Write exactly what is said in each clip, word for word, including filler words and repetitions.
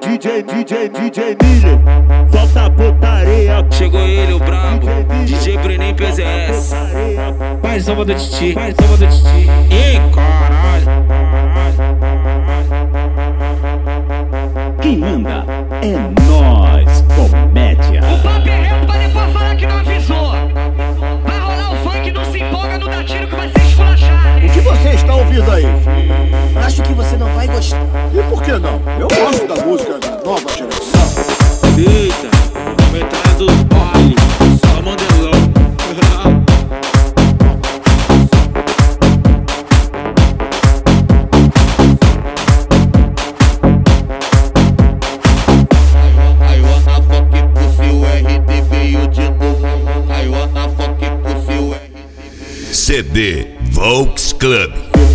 D J, D J, D J Miller, solta a putaria. Chegou ele, o brabo, D J Breninho P Z S. Pai samba do Titi, pai samba do Titi. Ih, caralho. Quem manda é nós, comédia. O papo é reto pra depois falar que não avisou. Vai rolar o funk, não se empolga, não dá tiro que vai ser esculachado. O que você está ouvindo aí? Acho que você não vai gostar. E por que não? Eu gosto da música da nova geração. Eita, metade dos baile, só mandelão. I wanna fuck pussy, o R D veio de novo. I wanna fuck pussy, o R D. C D Volks Club.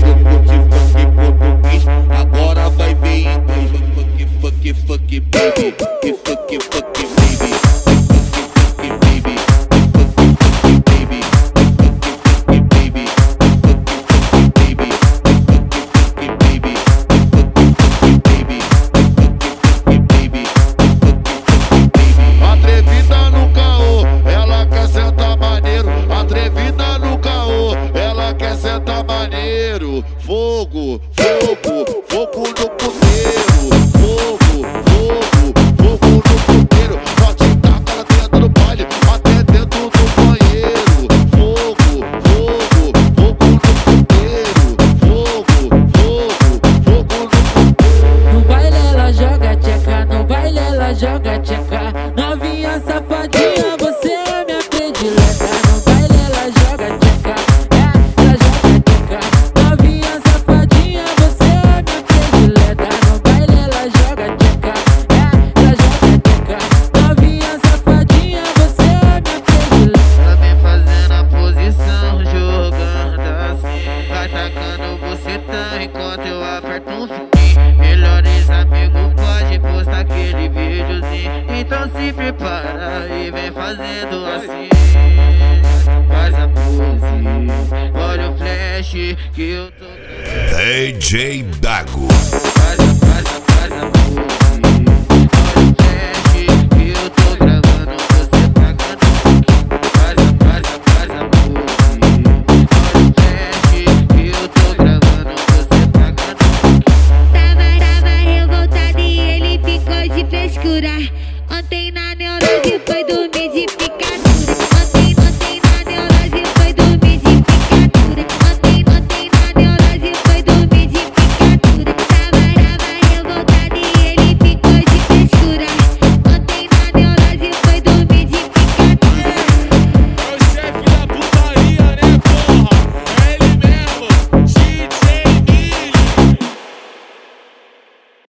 Agora vai ver inglês. Fuck, fuck, fuck, baby. Fuck, fuck, fuck, baby. Fuck, fuck, baby. Fuck, fuck, baby. Fuck, fuck, baby. Fuck, fuck, baby. Fuck, fuck, baby. Fuck, fuck, baby. Fuck, fuck, baby. Fuck, baby. Atrevida no caô, ela quer sentar maneiro. Atrevida no caô, ela quer sentar maneiro. Fogo, fogo, fogo no puteiro. Fogo, fogo, fogo no puteiro. Pode tacar ela dentro do baile, até dentro do banheiro. Fogo, fogo, fogo no puteiro. Fogo, fogo, fogo no puteiro. No baile ela joga tcheca, no baile ela joga tcheca. Novinha safadinha, você é minha predileta. No baile ela joga tcheca, é, ela joga tcheca. Novinha safadinha, você é minha predileta. No baile ela joga tcheca, é, ela joga tcheca. Novinha safadinha, você é minha predileta. Ela vem fazendo a posição, jogando assim. Vai tacando bucetão enquanto eu aperto um fininho. Melhores amigos pode postar aquele videozinho. Então se prepara e vem fazendo assim. Faz a pose, olha o flash que eu tô. D J Dago.